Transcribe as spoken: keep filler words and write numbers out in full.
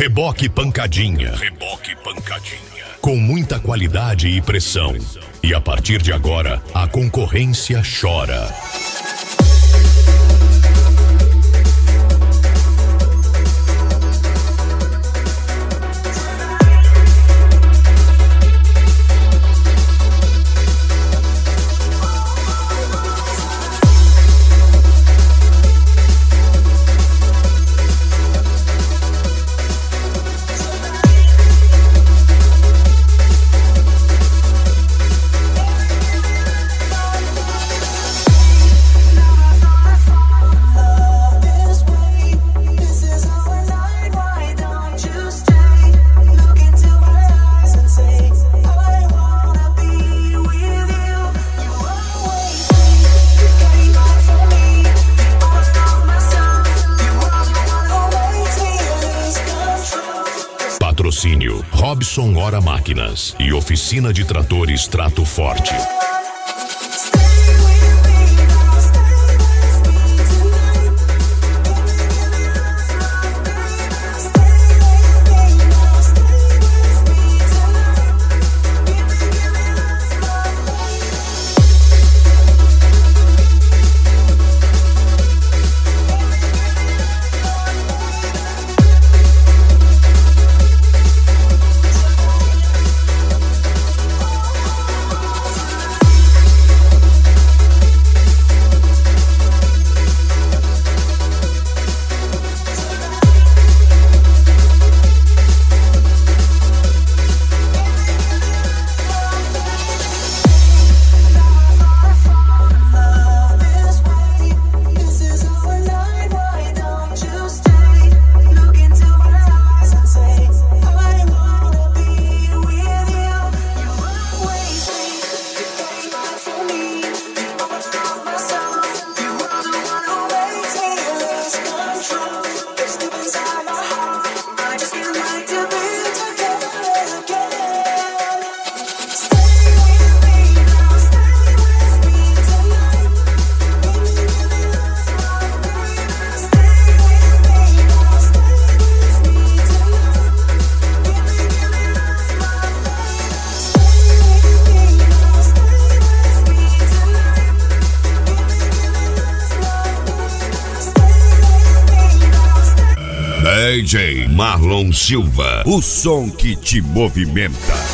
Reboque Pancadinha. Reboque Pancadinha. Com muita qualidade e pressão. E a partir de agora, a concorrência chora. Patrocínio Robson Hora Máquinas e Oficina de Tratores Trato Forte. D J Marlon Silva, o som que te movimenta.